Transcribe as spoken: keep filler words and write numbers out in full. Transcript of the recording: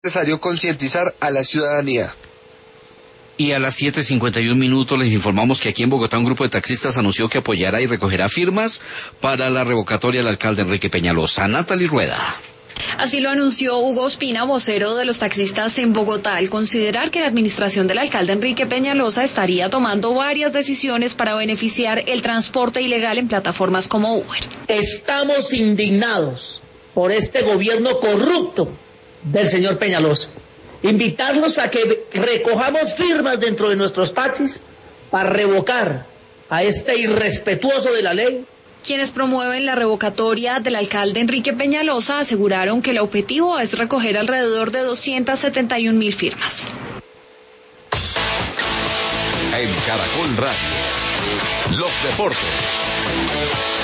necesario concientizar a la ciudadanía. Y a las siete cincuenta y un minutos les informamos que aquí en Bogotá un grupo de taxistas anunció que apoyará y recogerá firmas para la revocatoria del alcalde Enrique Peñalosa. Natalie Rueda. Así lo anunció Hugo Ospina, vocero de los taxistas en Bogotá, al considerar que la administración del alcalde Enrique Peñalosa estaría tomando varias decisiones para beneficiar el transporte ilegal en plataformas como Uber. Estamos indignados por este gobierno corrupto del señor Peñalosa. Invitarlos a que recojamos firmas dentro de nuestros taxis para revocar a este irrespetuoso de la ley. Quienes promueven la revocatoria del alcalde Enrique Peñalosa aseguraron que el objetivo es recoger alrededor de doscientas setenta y un mil firmas. En Caracol Radio, los deportes.